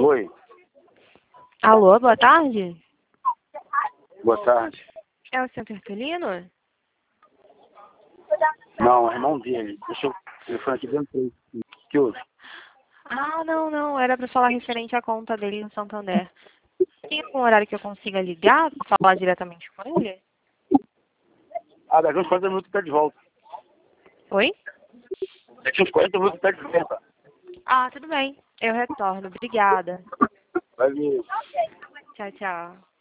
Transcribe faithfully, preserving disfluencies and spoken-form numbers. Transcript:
Oi, Alô, boa tarde. boa tarde. É o seu Tertulino? Não, é irmão dele. Deixa eu... O telefone aqui dentro. Que houve? Ah, não, não. Era para falar referente à conta dele no Santander. Tem algum horário que eu consiga ligar para falar diretamente com ele? Ah, daqui uns quarenta minutos tá de volta. Oi? Daqui uns quarenta minutos tá de volta. Ah, tudo bem. Eu retorno. Obrigada. Valeu. Tchau, tchau.